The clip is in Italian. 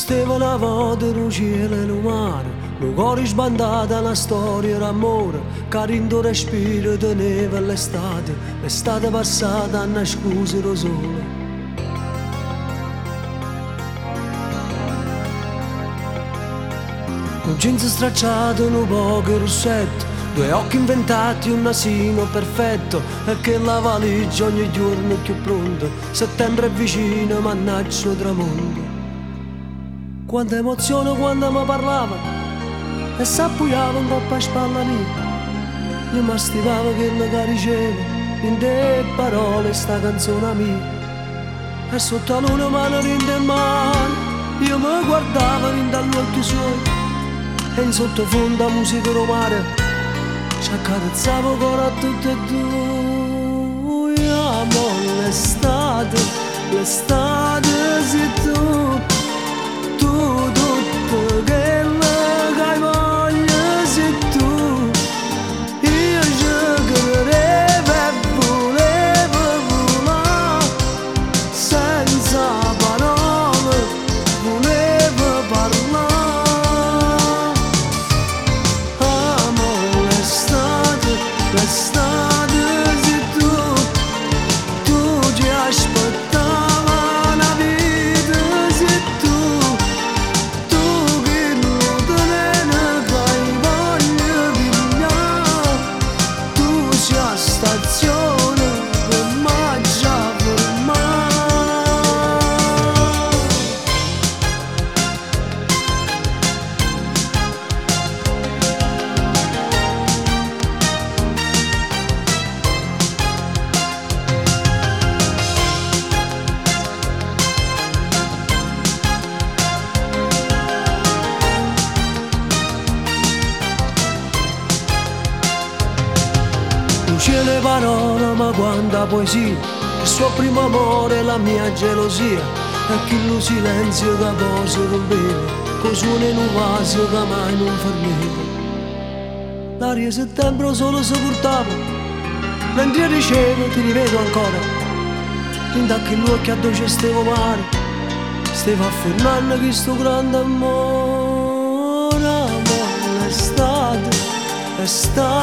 stava una volta in cielo e mare, un cuore sbandato, una storia d'amore, che rindo respiro teneva l'estate, l'estate passata a nascondere il sole. Un jeans stracciato, un poco rossetto, due occhi inventati, un nasino perfetto, e che la valigia ogni giorno più pronta, settembre è vicino, mannaggia il tramonto. Quanta emozione quando mi parlava e s'appoggiava un po' a spalla mia, io mi stivava che la cariceva in te parole sta canzone mia, e sotto la luna mano rinde in mano io mi guardavo rinde agli occhi suoi, e in sottofondo la musica romana ci accarezzavo ancora a tutte e due. Amore, l'estate, l'estate sei tu, tutto quello che hai voglia sei tu. Io ci credevo e volevo volare, senza parole volevo parlare. Amore, l'estate sei tu ci aspettava una vita sei tu che non te ne fai voglia pigliare, tu sei a stazione per mangiare per mare. Non le parole ma quanta poesia, il suo primo amore, la mia gelosia, e che lo silenzio che poi si rompeva, con suono in un vaso che mai non fermeva. L'aria settembre solo si portava, mentre io dicevo ti rivedo ancora, in che l'occhio a dove stavo mare, stavo affermando questo grande amore. Amore, l'estate, l'estate